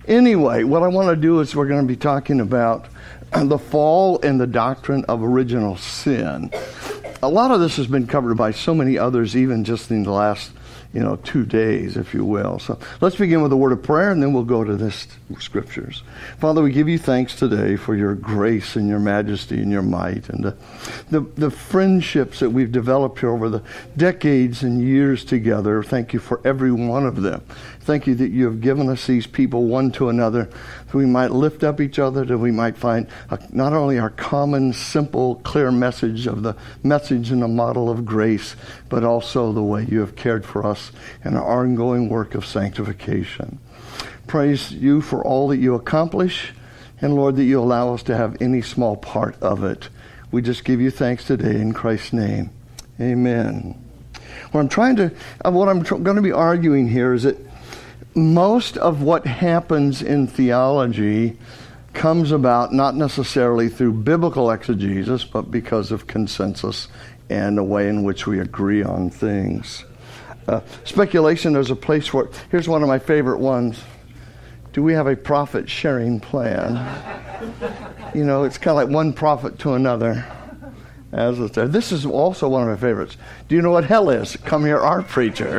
Anyway, what I want to do is we're going to be talking about the fall and the doctrine of original sin. A lot of this has been covered by so many others, even just in the last 2 days, if you will. So let's begin with a word of prayer, and then we'll go to this scriptures. Father, we give you thanks today for your grace and your majesty and your might, and the friendships that we've developed here over the decades and years together. Thank you for every one of them. Thank you that you have given us these people one to another, that we might lift up each other, that we might find not only our common, simple, clear message of the message and the model of grace, but also the way you have cared for us in our ongoing work of sanctification. Praise you for all that you accomplish, and Lord, that you allow us to have any small part of it. We just give you thanks today in Christ's name. Amen. What I'm going to be arguing here is that most of what happens in theology comes about not necessarily through biblical exegesis, but because of consensus and the way in which we agree on things. Speculation, there's a place for it. Here's one of my favorite ones. Do we have a profit-sharing plan? It's kind of like one prophet to another. As it's there. This is also one of my favorites. Do you know what hell is? Come hear our preacher.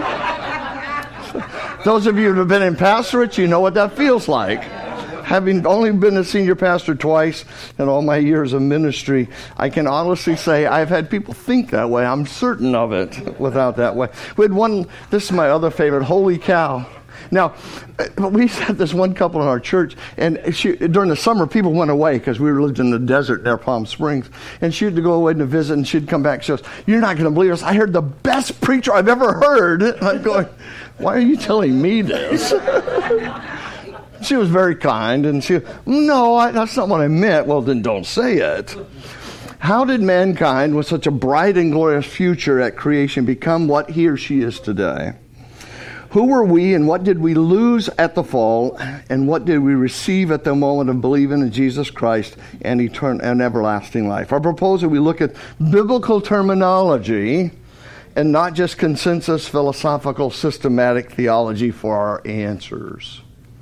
Those of you who have been in pastorate, you know what that feels like. Having only been a senior pastor twice in all my years of ministry, I can honestly say I've had people think that way. I'm certain of it without that way. We had one, this is my other favorite, holy cow. Now, we had this one couple in our church, and during the summer, people went away because we lived in the desert near Palm Springs, and she had to go away to visit, and she'd come back. She goes, "You're not going to believe this. I heard the best preacher I've ever heard." And I'm going, "Why are you telling me this?" She was very kind, and she, "No, that's not what I meant." "Well, then don't say it." How did mankind, with such a bright and glorious future at creation, become what he or she is today? Who were we, and what did we lose at the fall, and what did we receive at the moment of believing in Jesus Christ and eternal and everlasting life? I propose that we look at biblical terminology and not just consensus, philosophical, systematic theology for our answers.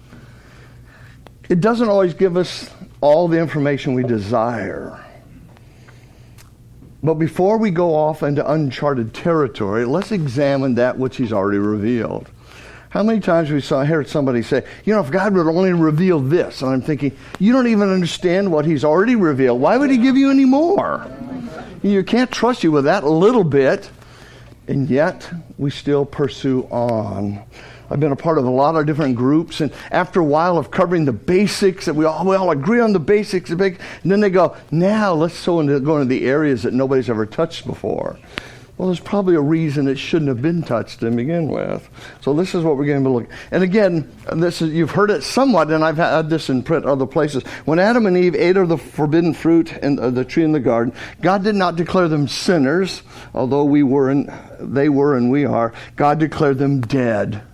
It doesn't always give us all the information we desire. But before we go off into uncharted territory, let's examine that which he's already revealed. How many times I heard somebody say, if God would only reveal this, and I'm thinking, you don't even understand what he's already revealed. Why would he give you any more? You can't trust you with that little bit, and yet we still pursue on. I've been a part of a lot of different groups, and after a while of covering the basics, that we all agree on the basics, and then they go, now let's go into the areas that nobody's ever touched before. Well, there's probably a reason it shouldn't have been touched to begin with. So this is what we're going to look at. And again, you've heard it somewhat, and I've had this in print other places. When Adam and Eve ate of the forbidden fruit and the tree in the garden, God did not declare them sinners, although they were and we are. God declared them dead.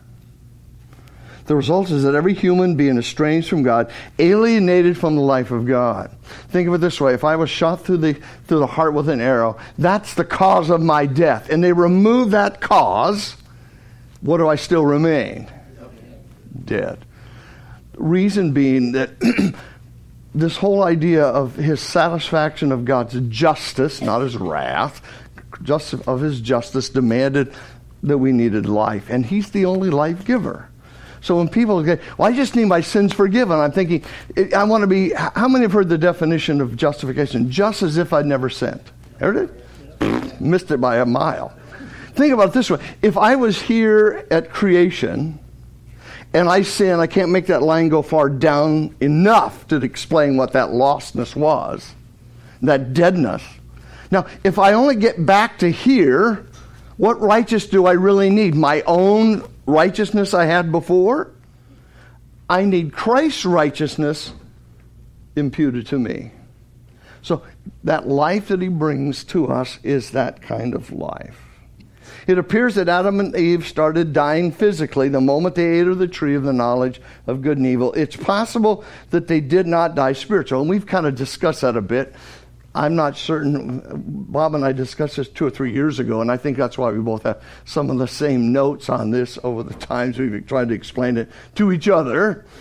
The result is that every human being estranged from God, alienated from the life of God. Think of it this way. If I was shot through the heart with an arrow, that's the cause of my death. And they remove that cause, what do I still remain? Dead. Reason being that this whole idea of his satisfaction of God's justice, not his wrath, of his justice demanded that we needed life. And he's the only life giver. So when people say, I just need my sins forgiven, I'm thinking, how many have heard the definition of justification? Just as if I'd never sinned. Heard it? Missed it by a mile. Think about it this way. If I was here at creation and I sin, I can't make that line go far down enough to explain what that lostness was, that deadness. Now, if I only get back to here, what righteousness do I really need? My own righteousness I had before? I need Christ's righteousness imputed to me. So that life that he brings to us is that kind of life. It appears that Adam and Eve started dying physically the moment they ate of the tree of the knowledge of good and evil. It's possible that they did not die spiritual, and we've kind of discussed that a bit. I'm not certain. Bob and I discussed this 2 or 3 years ago, and I think that's why we both have some of the same notes on this over the times we've tried to explain it to each other.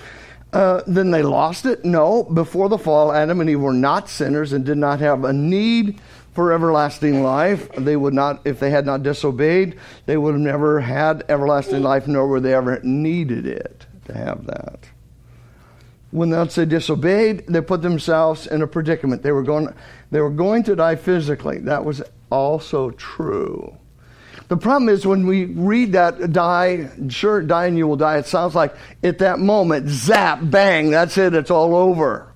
Then they lost it? No. Before the fall, Adam and Eve were not sinners and did not have a need for everlasting life. They would not, if they had not disobeyed, they would have never had everlasting life, nor would they ever needed it to have that. When they disobeyed, they put themselves in a predicament. They were going to die physically. That was also true. The problem is when we read that, die and you will die, it sounds like at that moment, zap, bang, that's it, it's all over.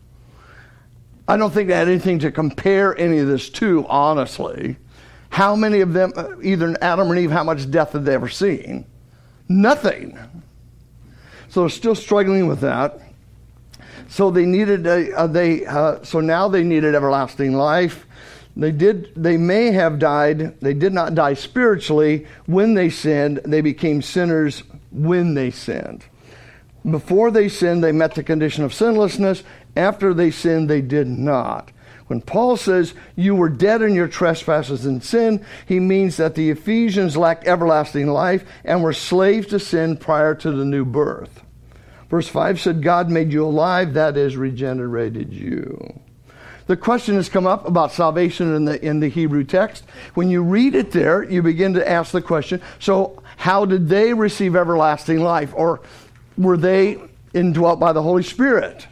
I don't think they had anything to compare any of this to, honestly. How many of them, either Adam or Eve, how much death had they ever seen? Nothing. So they're still struggling with that. So they needed so now they needed everlasting life. They may have died. They did not die spiritually when they sinned. They became sinners when they sinned. Before they sinned, they met the condition of sinlessness. After they sinned, they did not. When Paul says you were dead in your trespasses and sin, he means that the Ephesians lacked everlasting life and were slaves to sin prior to the new birth. Verse 5 said, God made you alive, that is, regenerated you. The question has come up about salvation in the Hebrew text. When you read it there, you begin to ask the question, so how did they receive everlasting life? Or were they indwelt by the Holy Spirit?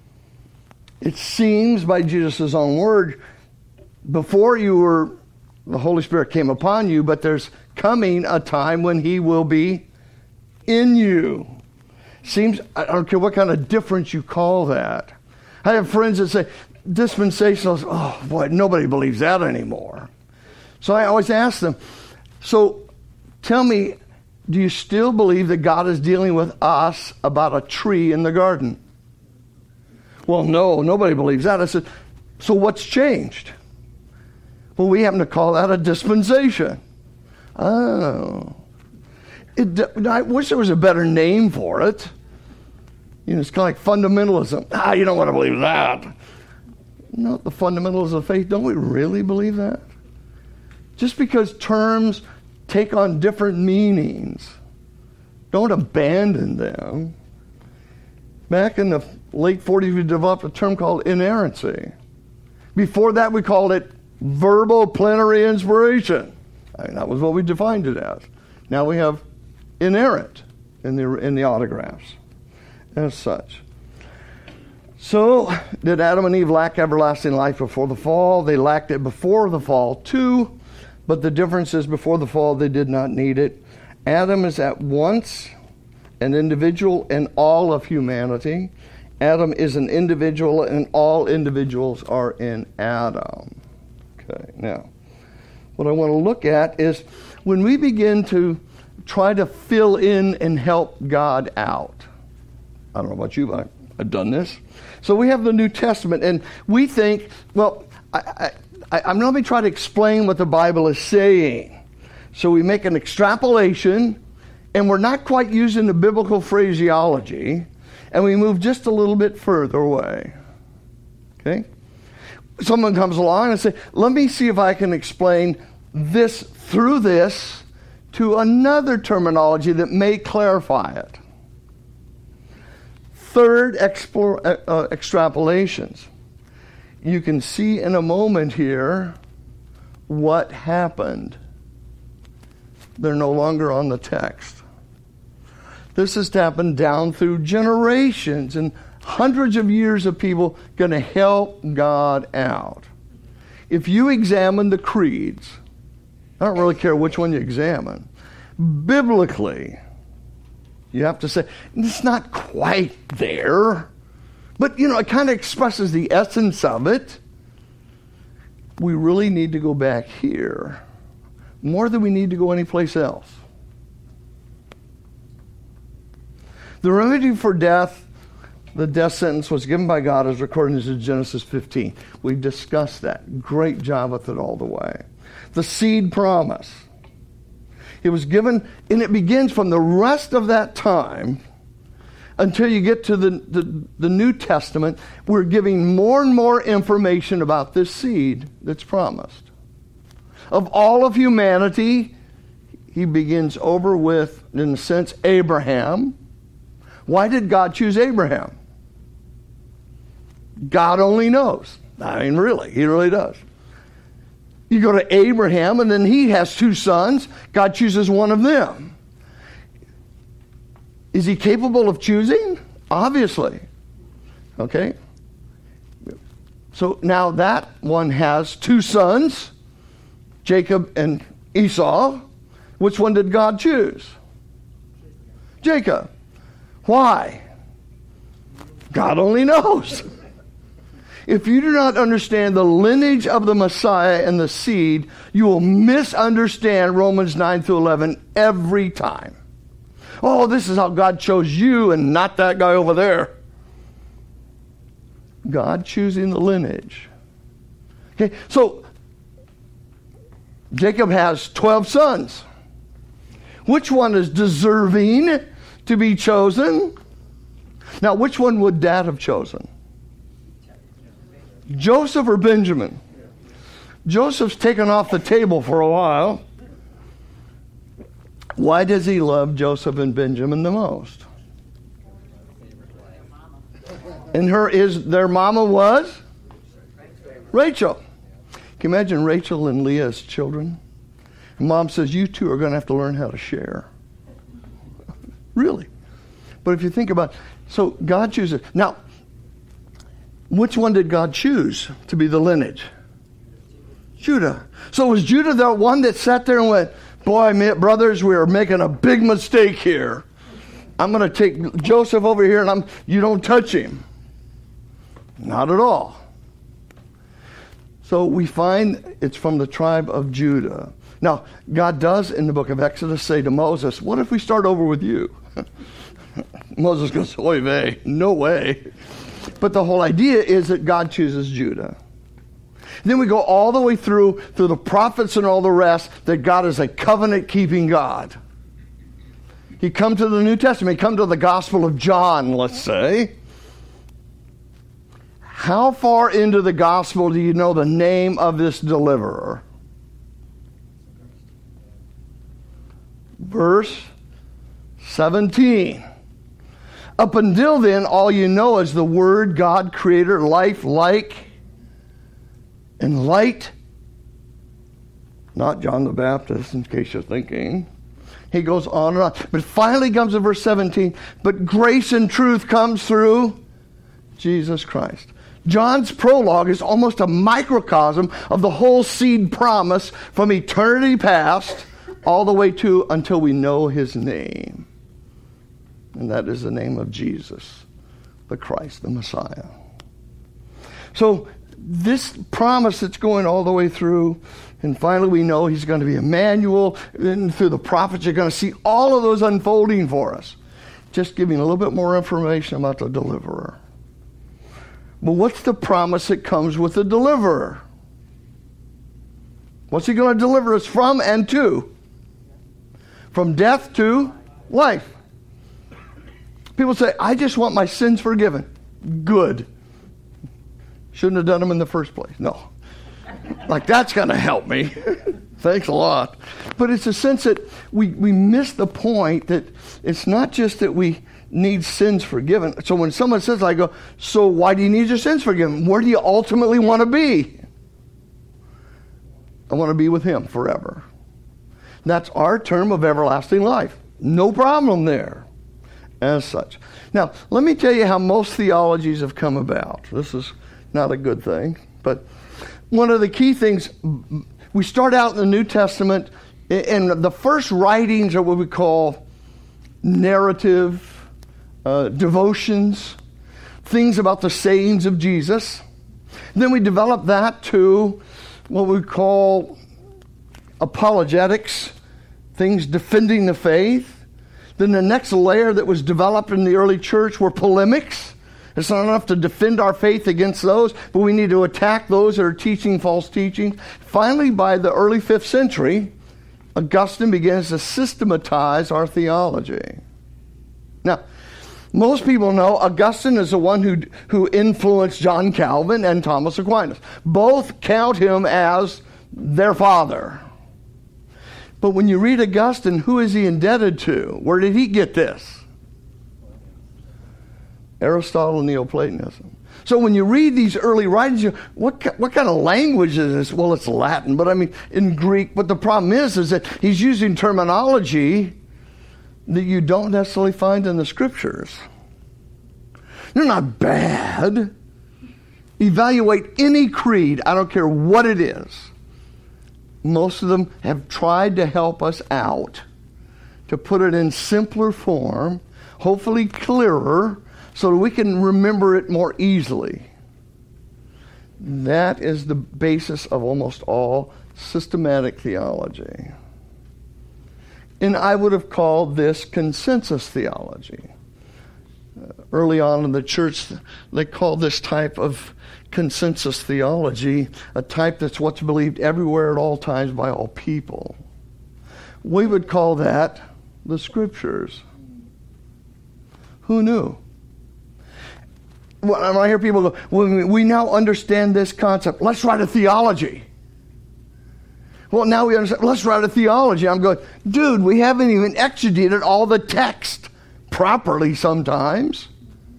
It seems by Jesus' own word, before the Holy Spirit came upon you, but there's coming a time when he will be in you. Seems, I don't care what kind of difference you call that. I have friends that say, dispensationalists, oh boy, nobody believes that anymore. So I always ask them, so tell me, do you still believe that God is dealing with us about a tree in the garden? Well, no, nobody believes that. I said, so what's changed? Well, we happen to call that a dispensation. Oh. I wish there was a better name for it. It's kind of like fundamentalism. You don't want to believe that. No, the fundamentals of faith, don't we really believe that? Just because terms take on different meanings, don't abandon them. Back in the late 40s, we developed a term called inerrancy. Before that, we called it verbal plenary inspiration. That was what we defined it as. Now we have inerrant in the autographs as such. So, did Adam and Eve lack everlasting life before the fall? They lacked it before the fall too, but the difference is before the fall they did not need it. Adam is at once an individual in all of humanity. Adam is an individual and all individuals are in Adam. Okay, now, what I want to look at is when we begin to try to fill in and help God out. I don't know about you, but I've done this. So we have the New Testament, and we think, well, I'm going to try to explain what the Bible is saying. So we make an extrapolation, and we're not quite using the biblical phraseology, and we move just a little bit further away. Okay? Someone comes along and says, let me see if I can explain this through this to another terminology that may clarify it. Third, extrapolations. You can see in a moment here what happened. They're no longer on the text. This has happened down through generations and hundreds of years of people going to help God out. If you examine the creeds, I don't really care which one you examine, biblically, you have to say, it's not quite there. But, it kind of expresses the essence of it. We really need to go back here more than we need to go anyplace else. The remedy for death, the death sentence, was given by God as recorded in Genesis 15. We discussed that. Great job with it all the way. The seed promise. It was given, and it begins from the rest of that time until you get to the New Testament. We're giving more and more information about this seed that's promised. Of all of humanity, he begins over with, in a sense, Abraham. Why did God choose Abraham? God only knows. I mean, really, he really does. You go to Abraham, and then he has 2 sons. God chooses one of them. Is he capable of choosing? Obviously. Okay? So now that one has 2 sons, Jacob and Esau. Which one did God choose? Jacob. Why? God only knows. If you do not understand the lineage of the Messiah and the seed, you will misunderstand Romans 9 through 11 every time. Oh, this is how God chose you and not that guy over there. God choosing the lineage. Okay, so Jacob has 12 sons. Which one is deserving to be chosen? Now, which one would Dad have chosen? Joseph or Benjamin? Joseph's taken off the table for a while. Why does he love Joseph and Benjamin the most? And their mama was? Rachel. Can you imagine Rachel and Leah as children? And Mom says, you two are going to have to learn how to share. Really. But if you think about it, so God chooses. Now, which one did God choose to be the lineage? Judah. So was Judah the one that sat there and went, boy, brothers, we are making a big mistake here. I'm going to take Joseph over here and you don't touch him. Not at all. So we find it's from the tribe of Judah. Now, God does in the book of Exodus say to Moses, what if we start over with you? Moses goes, oy vey, no way. But the whole idea is that God chooses Judah. And then we go all the way through the prophets and all the rest, that God is a covenant-keeping God. He come to the New Testament, he come to the Gospel of John, let's say. How far into the Gospel do you know the name of this deliverer? Verse 17. Up until then, all you know is the Word, God, Creator, life, like, and light. Not John the Baptist, in case you're thinking. He goes on and on. But finally comes to verse 17. But grace and truth comes through Jesus Christ. John's prologue is almost a microcosm of the whole seed promise from eternity past all the way to until we know his name. And that is the name of Jesus, the Christ, the Messiah. So this promise that's going all the way through, and finally we know he's going to be Emmanuel, and through the prophets you're going to see all of those unfolding for us. Just giving a little bit more information about the deliverer. But what's the promise that comes with the deliverer? What's he going to deliver us from and to? From death to life. People say, I just want my sins forgiven. Good. Shouldn't have done them in the first place. No. Like, that's going to help me. Thanks a lot. But it's a sense that we miss the point that it's not just that we need sins forgiven. So when someone says, I go, so why do you need your sins forgiven? Where do you ultimately want to be? I want to be with him forever. That's our term of everlasting life. No problem there as such. Now, let me tell you how most theologies have come about. This is not a good thing, but one of the key things, we start out in the New Testament, and the first writings are what we call narrative, devotions, things about the sayings of Jesus. And then we develop that to what we call apologetics, things defending the faith. Then the next layer that was developed in the early church were polemics. It's not enough to defend our faith against those, but we need to attack those that are teaching false teachings. Finally, by the early 5th century, Augustine begins to systematize our theology. Now, most people know Augustine is the one who influenced John Calvin and Thomas Aquinas. Both count him as their father. But when you read Augustine, who is he indebted to? Where did he get this? Aristotle and Neoplatonism. So when you read these early writings, what kind of language is this? Well, it's Latin, but I mean in Greek. But the problem is that he's using terminology that you don't necessarily find in the Scriptures. They're not bad. Evaluate any creed, I don't care what it is. Most of them have tried to help us out, to put it in simpler form, hopefully clearer, so that we can remember it more easily. That is the basis of almost all systematic theology. And I would have called this consensus theology. Early on in the church, they called this type of consensus theology a type that's what's believed everywhere at all times by all people. We would call that the Scriptures. Who knew? When I hear people go, well, we now understand this concept. Let's write a theology. Well, now we understand. Let's write a theology. I'm going, dude, we haven't even exegeted all the text properly sometimes.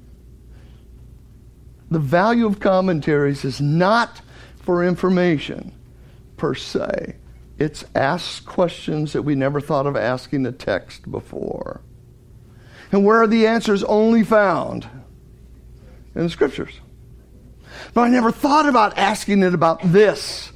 The value of commentaries is not for information per se. It's asks questions that we never thought of asking the text before. And where are the answers only found? In the Scriptures. But I never thought about asking it about this.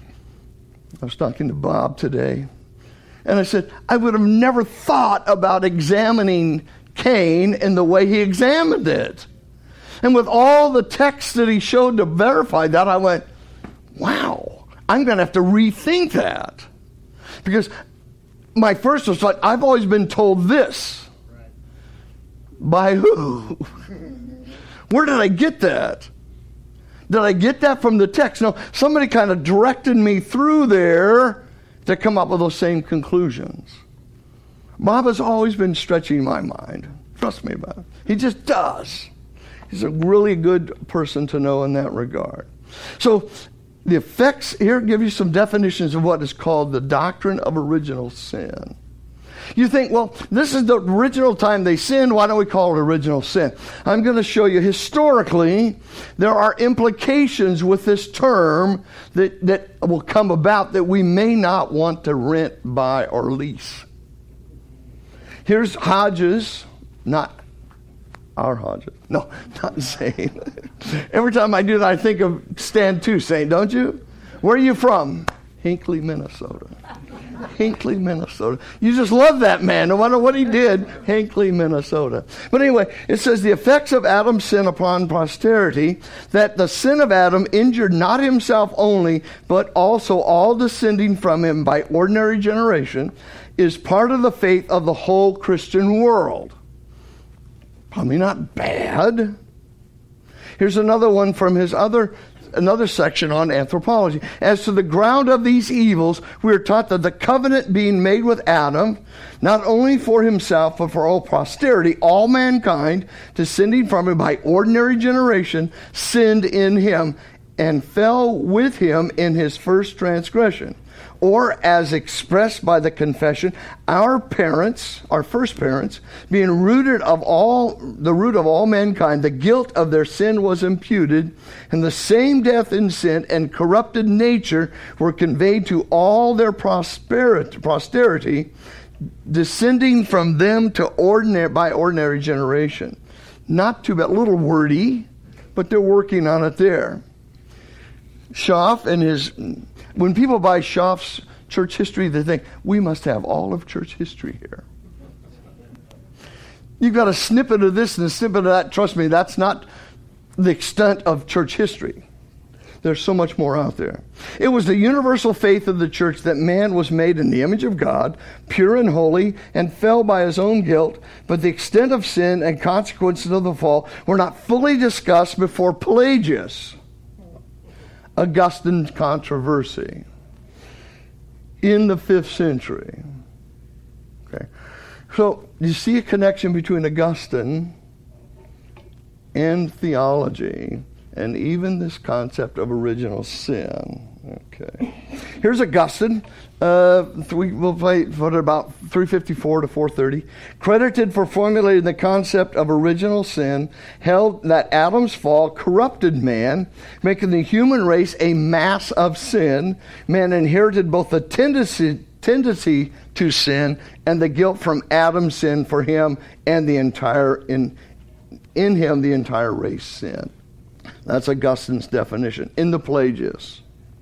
I was talking to Bob today, and I said, I would have never thought about examining Cain in the way he examined it. And with all the texts that he showed to verify that, I went, wow, I'm going to have to rethink that. Because my first was like, I've always been told this. Right. By who? Where did I get that? Did I get that from the text? No, somebody kind of directed me through there to come up with those same conclusions. Bob has always been stretching my mind. Trust me about it. He just does. He's a really good person to know in that regard. So the effects here give you some definitions of what is called the doctrine of original sin. You think, well, this is the original time they sinned. Why don't we call it original sin? I'm going to show you historically there are implications with this term that will come about that we may not want to rent, buy, or lease. Here's Hodges, not our Hodges. No, not Zane. Every time I do that, I think of Stand 2, Zane, don't you? Where are you from? Hinckley, Minnesota. Hinckley, Minnesota. You just love that man, no matter what he did. Hinckley, Minnesota. But anyway, it says the effects of Adam's sin upon posterity, that the sin of Adam injured not himself only, but also all descending from him by ordinary generation, is part of the faith of the whole Christian world. Probably not bad. Here's another one from his another section on anthropology. As to the ground of these evils, we are taught that the covenant being made with Adam, not only for himself, but for all posterity, all mankind, descending from him by ordinary generation, sinned in him and fell with him in his first transgression. Or, as expressed by the confession, our parents, our first parents, being the root of all mankind, the guilt of their sin was imputed, and the same death in sin and corrupted nature were conveyed to all their posterity, descending from them to by ordinary generation. Not too bad, a little wordy, but they're working on it there. Schaff and when people buy Schaff's church history, they think, we must have all of church history here. You've got a snippet of this and a snippet of that. Trust me, that's not the extent of church history. There's so much more out there. It was the universal faith of the church that man was made in the image of God, pure and holy, and fell by his own guilt, but the extent of sin and consequences of the fall were not fully discussed before Pelagius. Augustine controversy in the 5th century. Okay, so you see a connection between Augustine and theology, and even this concept of original sin. Okay, Here's Augustine. We'll play for about 354 to 430. Credited for formulating the concept of original sin, held that Adam's fall corrupted man, making the human race a mass of sin. Man inherited both the tendency to sin and the guilt from Adam's sin for him, and the entire in him the entire race sinned. That's Augustine's definition in the Pelagius.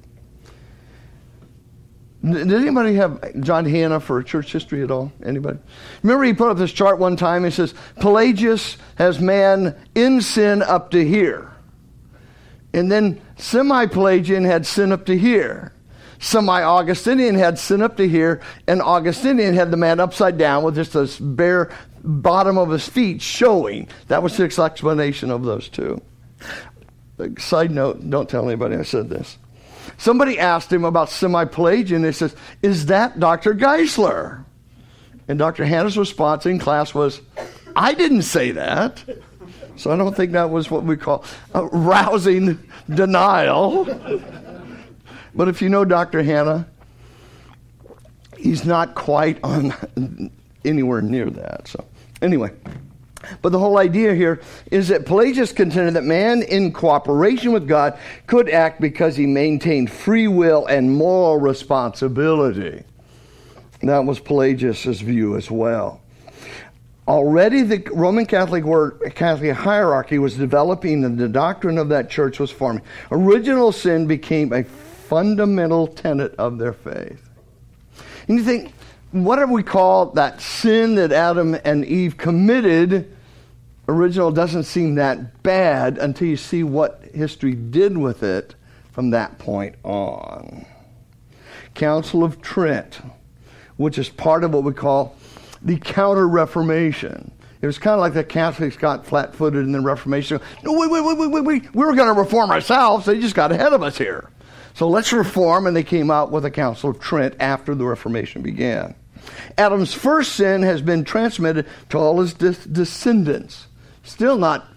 Did anybody have John Hannah for church history at all? Anybody? Remember he put up this chart one time. He says, Pelagius has man in sin up to here. And then semi-Pelagian had sin up to here. Semi-Augustinian had sin up to here. And Augustinian had the man upside down with just this bare bottom of his feet showing. That was his explanation of those two. Side note, don't tell anybody I said this. Somebody asked him about semi-Pelagian. He says, is that Dr. Geisler? And Dr. Hannah's response in class was, I didn't say that. So I don't think that was what we call rousing denial. But if you know Dr. Hannah, he's not quite on anywhere near that. So anyway. But the whole idea here is that Pelagius contended that man in cooperation with God could act because he maintained free will and moral responsibility. That was Pelagius' view as well. Already the Roman Catholic hierarchy was developing and the doctrine of that church was forming. Original sin became a fundamental tenet of their faith. And you think, what do we call that sin that Adam and Eve committed? Original doesn't seem that bad until you see what history did with it from that point on. Council of Trent, which is part of what we call the Counter-Reformation. It was kind of like the Catholics got flat-footed in the Reformation. No, wait. We were going to reform ourselves. They just got ahead of us here. So let's reform, and they came out with the Council of Trent after the Reformation began. Adam's first sin has been transmitted to all his descendants. Still not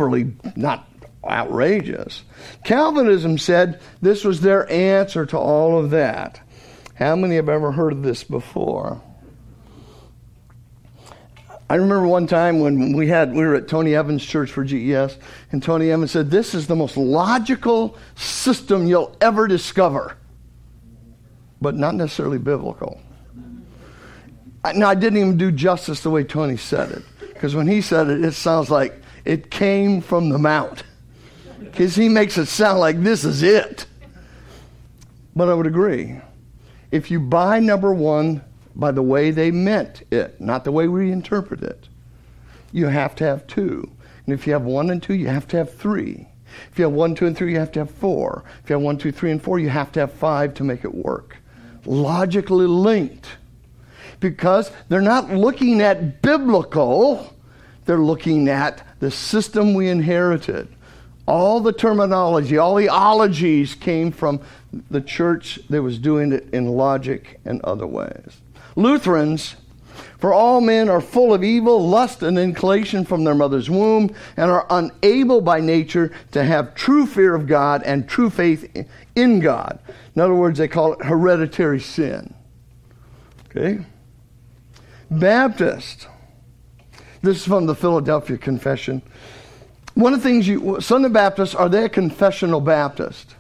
outrageous. Calvinism said this was their answer to all of that. How many have ever heard of this before? I remember one time when we were at Tony Evans' church for GES, and Tony Evans said, this is the most logical system you'll ever discover, but not necessarily biblical. Now, I didn't even do justice the way Tony said it, because when he said it, it sounds like it came from the mount, because he makes it sound like this is it. But I would agree. If you buy number one by the way they meant it, not the way we interpret it, you have to have two. And if you have 1 and 2, you have to have 3. If you have 1, 2, and 3, you have to have 4. If you have 1, 2, 3, and 4, you have to have 5 to make it work. Logically linked. Because they're not looking at biblical, they're looking at the system we inherited. All the terminology, all the ologies came from the church that was doing it in logic and other ways. Lutherans, for all men are full of evil, lust, and inclination from their mother's womb, and are unable by nature to have true fear of God and true faith in God. In other words, they call it hereditary sin. Okay? Baptist. This is from the Philadelphia Confession. One of the things Southern Baptists, are they a confessional Baptist?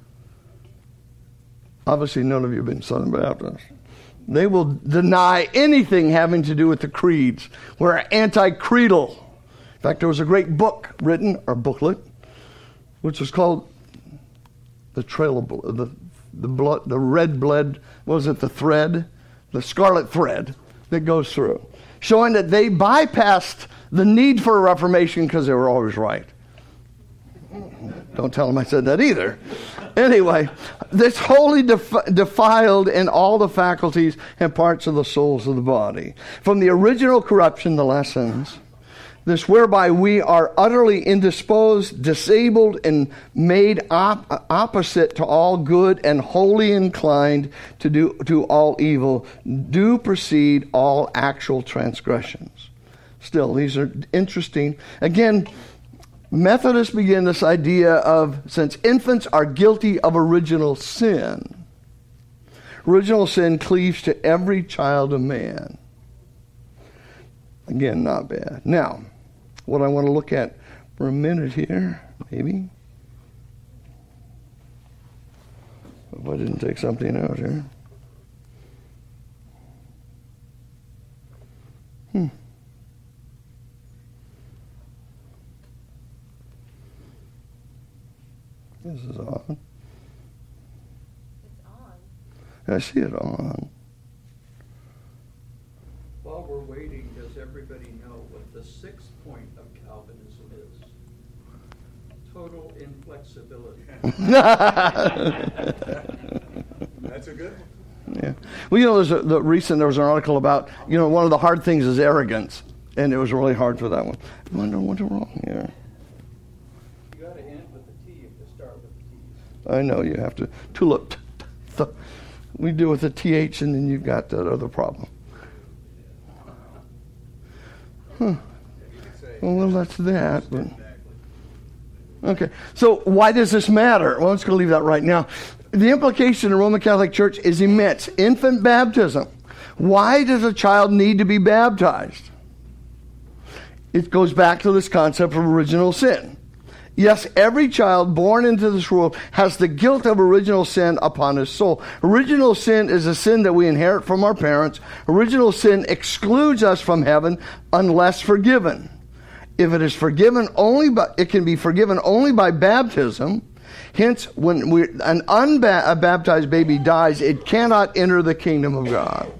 Obviously, none of you have been Southern Baptists. They will deny anything having to do with the creeds. We're anti-creedal. In fact, there was a great book written, or booklet, which was called The Trail of Blood, the red blood, what was it, the thread? The scarlet thread that goes through, showing that they bypassed the need for a reformation because they were always right. Don't tell them I said that either. Anyway, this wholly defiled in all the faculties and parts of the souls of the body. From the original corruption, the last sentence, this whereby we are utterly indisposed, disabled, and made opposite to all good and wholly inclined to all evil, do proceed all actual transgressions. Still, these are interesting. Again, Methodists begin this idea of, since infants are guilty of original sin, Original sin cleaves to every child of man. Again, not bad. Now, what I want to look at for a minute here, maybe. If I didn't take something out here. This is on. It's on. I see it on. While we're waiting, does everybody know what the sixth point of Calvinism is? Total inflexibility. That's a good one. Yeah. Well, there was an article about, one of the hard things is arrogance. And it was really hard for that one. I wonder what's wrong here. You got to end with a T if you start with a T. I know you have to. Tulip. We do with a TH and then you've got that other problem. Well, that's that. But. Okay. So why does this matter? Well, I'm just going to leave that right now. The implication in the Roman Catholic Church is immense. Infant baptism. Why does a child need to be baptized? It goes back to this concept of original sin. Yes, every child born into this world has the guilt of original sin upon his soul. Original sin is a sin that we inherit from our parents. Original sin excludes us from heaven unless forgiven. If it is forgiven it can be forgiven only by baptism. Hence, when an unbaptized baby dies, it cannot enter the kingdom of God.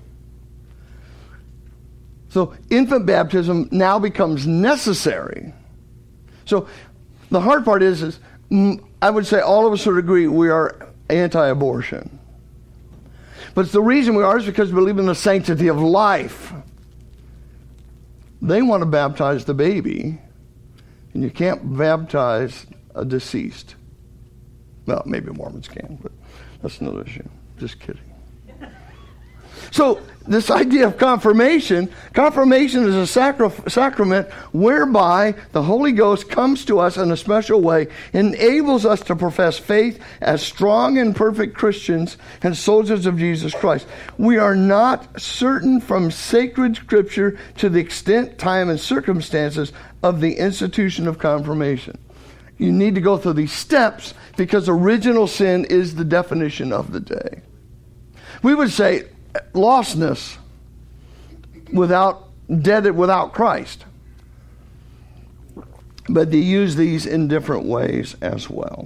So infant baptism now becomes necessary. So the hard part is I would say all of us would agree we are anti-abortion. But the reason we are is because we believe in the sanctity of life. They want to baptize the baby, and you can't baptize a deceased. Well, maybe Mormons can, but that's another issue. Just kidding. So this idea of confirmation is a sacrament whereby the Holy Ghost comes to us in a special way, enables us to profess faith as strong and perfect Christians and soldiers of Jesus Christ. We are not certain from sacred scripture to the extent, time, and circumstances of the institution of confirmation. You need to go through these steps because original sin is the definition of the day. We would say lostness without Christ. But they use these in different ways as well.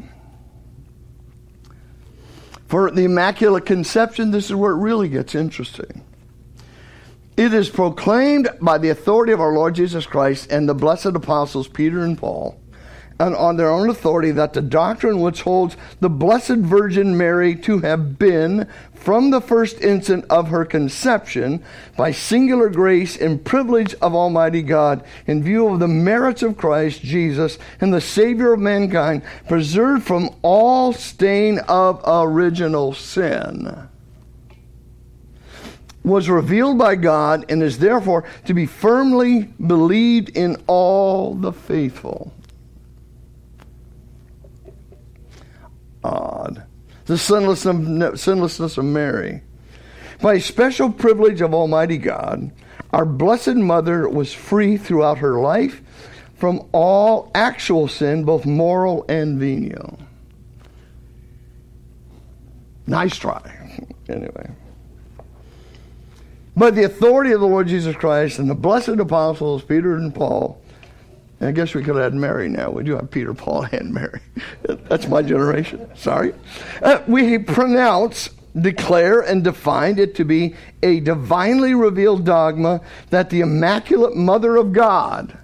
For the Immaculate Conception, this is where it really gets interesting. It is proclaimed by the authority of our Lord Jesus Christ and the blessed apostles Peter and Paul, and on their own authority, that the doctrine which holds the Blessed Virgin Mary to have been, from the first instant of her conception, by singular grace and privilege of Almighty God, in view of the merits of Christ Jesus and the Savior of mankind, preserved from all stain of original sin, was revealed by God and is therefore to be firmly believed in all the faithful. Odd. The sinlessness of Mary. By special privilege of Almighty God, our Blessed Mother was free throughout her life from all actual sin, both moral and venial. Nice try. Anyway. By the authority of the Lord Jesus Christ and the blessed apostles, Peter and Paul, and I guess we could add Mary now. We do have Peter, Paul, and Mary. That's my generation. Sorry. We pronounce, declare, and define it to be a divinely revealed dogma that the Immaculate Mother of God,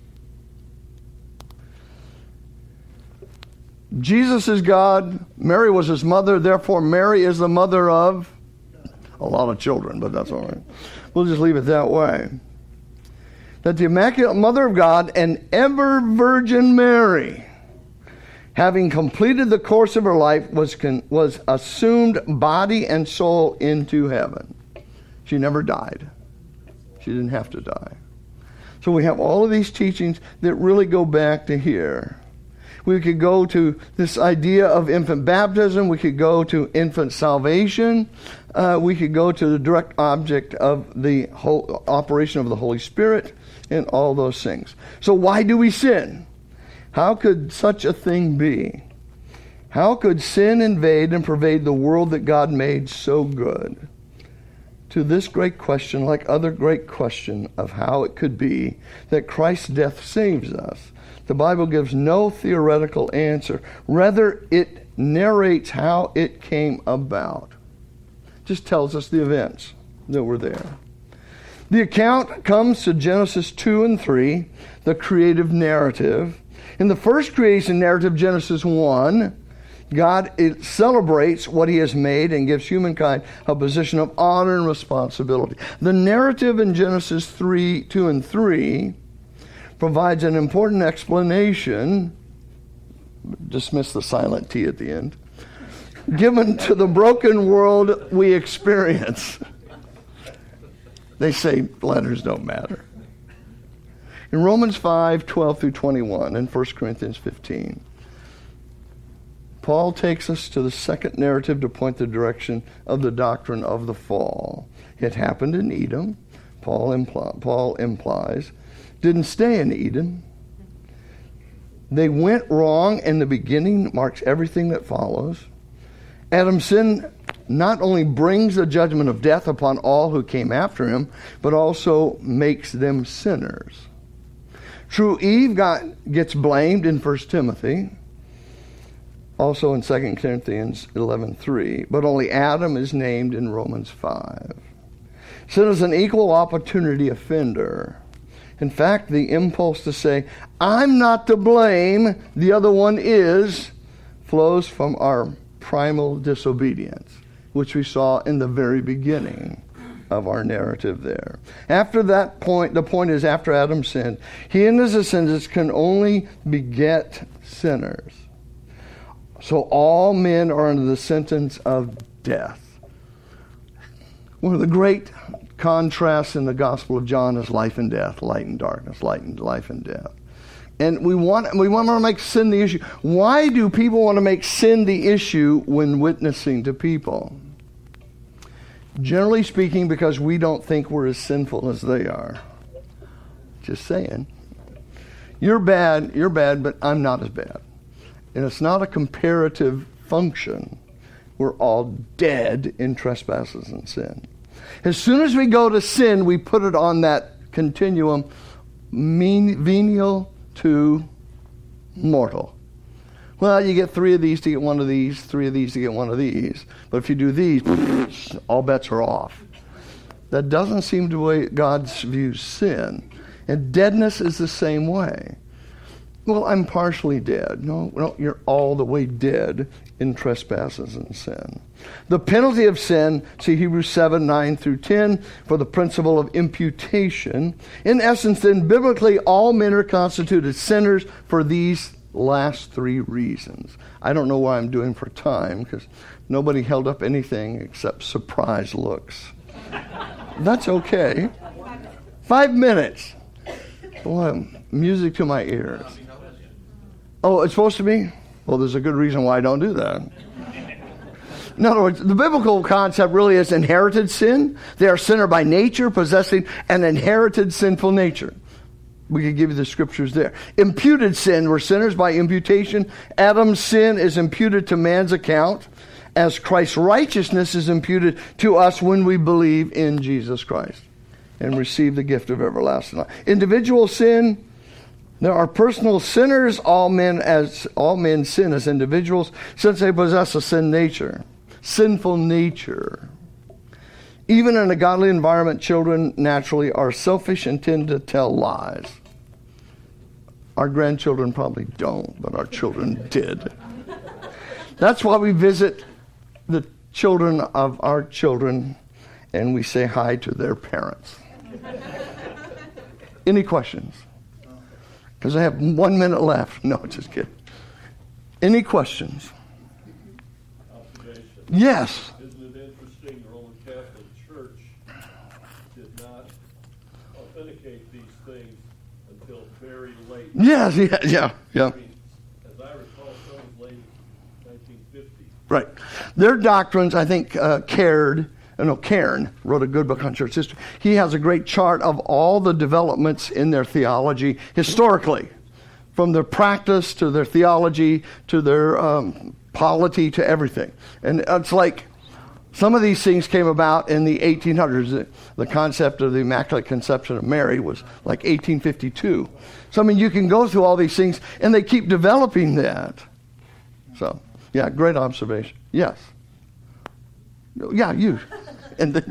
Jesus is God, Mary was his mother, therefore Mary is the mother of a lot of children, but that's all right. We'll just leave it that way. That the Immaculate Mother of God and ever Virgin Mary, having completed the course of her life, was assumed body and soul into heaven. She never died. She didn't have to die. So we have all of these teachings that really go back to here. We could go to this idea of infant baptism. We could go to infant salvation. We could go to the direct object of the whole operation of the Holy Spirit and all those things. So why do we sin? How could such a thing be? How could sin invade and pervade the world that God made so good? To this great question, like other great question of how it could be that Christ's death saves us, the Bible gives no theoretical answer. Rather, it narrates how it came about. Just tells us the events that were there. The account comes to Genesis 2 and 3, the creative narrative. In the first creation narrative, Genesis 1, God celebrates what he has made and gives humankind a position of honor and responsibility. The narrative in Genesis 2 and 3 provides an important explanation, dismiss the silent T at the end, given to the broken world we experience. They say letters don't matter. In Romans 5:12 through 21 and 1 Corinthians 15, Paul takes us to the second narrative to point the direction of the doctrine of the fall. It happened in Edom, Paul implies. Didn't stay in Eden. They went wrong in the beginning, marks everything that follows. Adam's sin not only brings the judgment of death upon all who came after him, but also makes them sinners. True, Eve gets blamed in 1 Timothy. Also in 2 Corinthians 11:3, but only Adam is named in Romans 5. Sin is an equal opportunity offender. In fact, the impulse to say, I'm not to blame, the other one is, flows from our primal disobedience, which we saw in the very beginning of our narrative there. After that point, the point is after Adam sinned, he and his descendants can only beget sinners. So all men are under the sentence of death. One of the great contrasts in the Gospel of John is life and death, light and darkness, life and death. And we want to make sin the issue. Why do people want to make sin the issue when witnessing to people? Generally speaking, because we don't think we're as sinful as they are. Just saying. You're bad, but I'm not as bad. And it's not a comparative function. We're all dead in trespasses and sin. As soon as we go to sin, we put it on that continuum, venial to mortal. Well, you get 3 of these to get 1 of these, 3 of these to get 1 of these. But if you do these, all bets are off. That doesn't seem the way God views sin. And deadness is the same way. Well, I'm partially dead. No, you're all the way dead in trespasses and sin. The penalty of sin, see Hebrews 7:9 through 10, for the principle of imputation. In essence, then, biblically, all men are constituted sinners for these last 3 reasons. I don't know what I'm doing for time, because nobody held up anything except surprised looks. That's okay. 5 minutes. Boy, music to my ears. Oh, it's supposed to be? Well, there's a good reason why I don't do that. In other words, the biblical concept really is inherited sin. They are sinner by nature, possessing an inherited sinful nature. We could give you the scriptures there. Imputed sin, we're sinners by imputation. Adam's sin is imputed to man's account, as Christ's righteousness is imputed to us when we believe in Jesus Christ and receive the gift of everlasting life. Individual sin, there are personal sinners. All men sin as individuals, since they possess a sinful nature. Even in a godly environment, children naturally are selfish and tend to tell lies. Our grandchildren probably don't, but our children did. That's why we visit the children of our children and we say hi to their parents. Any questions? Because I have 1 minute left. No, just kidding. Any questions? Observation. Yes. Isn't it interesting the Roman Catholic Church did not authenticate these things until very late? Yes, yeah. I mean, as I Right. Their doctrines, I think, Cairn wrote a good book on church history. He has a great chart of all the developments in their theology historically, from their practice to their theology to their polity to everything. And it's like some of these things came about in the 1800s. The concept of the Immaculate Conception of Mary was like 1852. So, I mean, you can go through all these things, and they keep developing that. So, yeah, great observation. Yes. Yeah, you. And then,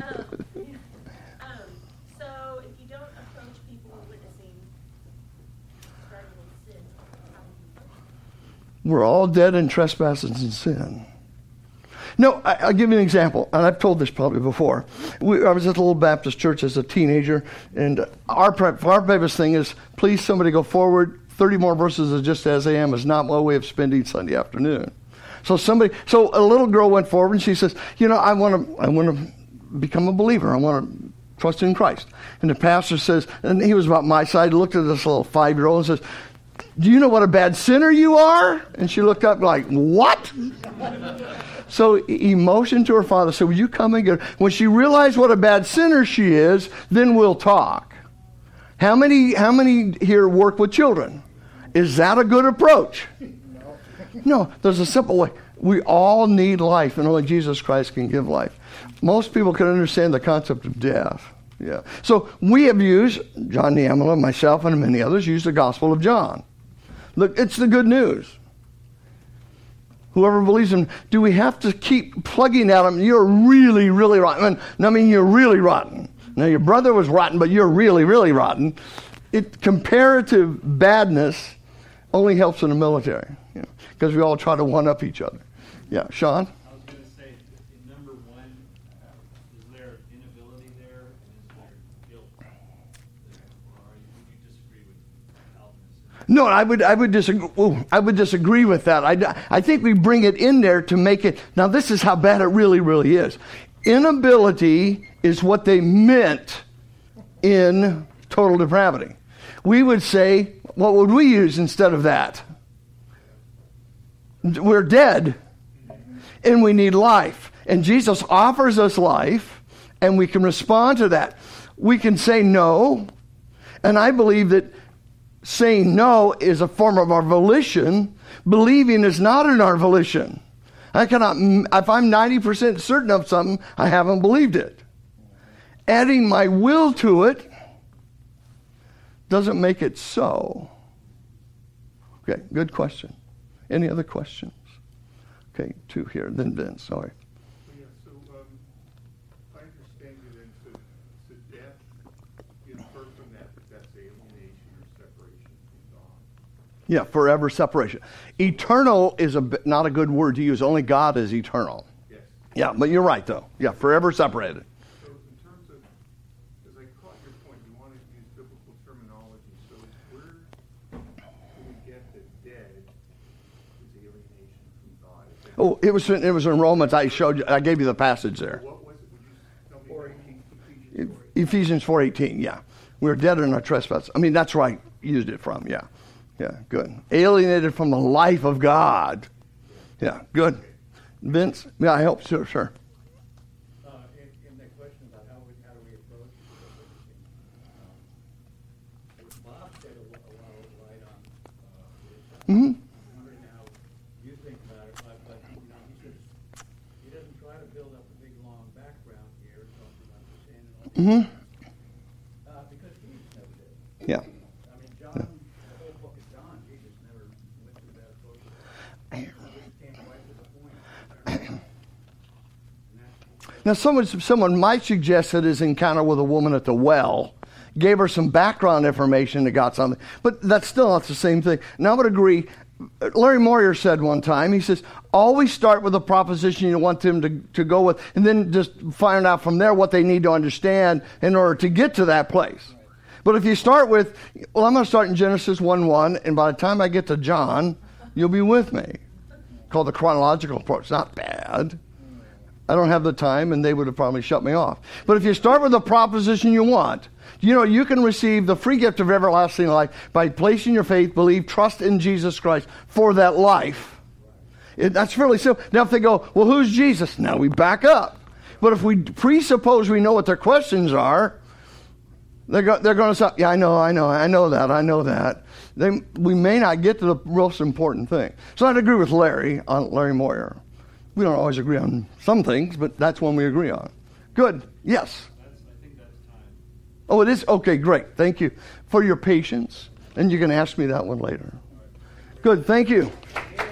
so if you don't approach people witnessing, starting with sin, how do you? we're all dead in trespasses and sin. No, I'll give you an example, and I've told this probably before. I was at the little Baptist church as a teenager, and our biggest thing is, please somebody go forward. 30 more verses of just as I am is not my way of spending Sunday afternoon. So a little girl went forward and she says, I want to become a believer. I want to trust in Christ. And the pastor says, and he was about my side, looked at this little 5-year-old and says, do you know what a bad sinner you are? And she looked up like, what? So he motioned to her father, said, will you come and get her? When she realized what a bad sinner she is, then we'll talk. How many here work with children? Is that a good approach? No, there's a simple way. We all need life, and only Jesus Christ can give life. Most people can understand the concept of death. Yeah. So we have used, John Niemela, myself, and many others, used the Gospel of John. Look, it's the good news. Whoever believes him, do we have to keep plugging at him, you're really, really rotten? I mean, you're really rotten. Now, your brother was rotten, but you're really, really rotten. Comparative badness only helps in the military, because we all try to one-up each other. Yeah, Sean? I was going to say, in number one, is there inability there, and is there guilt? Or would you disagree with Calvinists? No, I would disagree with that. I think we bring it in there to make it. Now, this is how bad it really, really is. Inability is what they meant in total depravity. We would say, what would we use instead of that? We're dead, and we need life. And Jesus offers us life, and we can respond to that. We can say no, and I believe that saying no is a form of our volition. Believing is not in our volition. I cannot, if I'm 90% certain of something, I haven't believed it. Adding my will to it doesn't make it so. Okay, good question. Any other questions? Okay, 2 here, then Vince, sorry. Yeah, so I understand you then, so death, infer from that's alienation or separation from God. Yeah, forever separation. Eternal is not a good word to use. Only God is eternal. Yes. Yeah, but you're right, though. Yeah, forever separated. So in terms of, as I caught your point, you want to use biblical terminology. So where do we get that dead is alienation from God? Is that, Oh, it was in Romans. I gave you the passage there. what was it? Would you tell me? 4:18, Ephesians Ephesians 4:18. 4:18. Yeah, we're dead in our trespasses. I mean, that's where I used it from. Yeah, good. Alienated from the life of God. Yeah, good. Vince, yeah, I hope so, sure. In that question about how do we approach what Bob said a lot of light on this. Mm-hmm. I'm wondering how you think about it, but he says he doesn't try to build up a big long background here, talking about the sin and all Mm-hmm. because Jesus never did. Yeah. I mean, John, the whole book of John, Jesus never went through that approach. He just came right to the point. Now, someone might suggest that his encounter with a woman at the well gave her some background information that got something, but that's still not the same thing. And I would agree. Larry Moyer said one time, he says, always start with a proposition you want them to go with, and then just find out from there what they need to understand in order to get to that place. But if you start with, well, I'm going to start in Genesis 1:1, and by the time I get to John, you'll be with me. Called the chronological approach. Not bad. I don't have the time, and they would have probably shut me off. But if you start with the proposition you want, you can receive the free gift of everlasting life by placing your faith, believe, trust in Jesus Christ for that life. That's fairly simple. Now, if they go, well, who's Jesus? Now we back up. But if we presuppose we know what their questions are, they're going to say, yeah, I know that. We may not get to the most important thing. So I'd agree with Larry Moyer. We don't always agree on some things, but that's one we agree on. Good. Yes? I think that's time. Oh, it is? Okay, great. Thank you for your patience. And you can ask me that one later. Good. Thank you.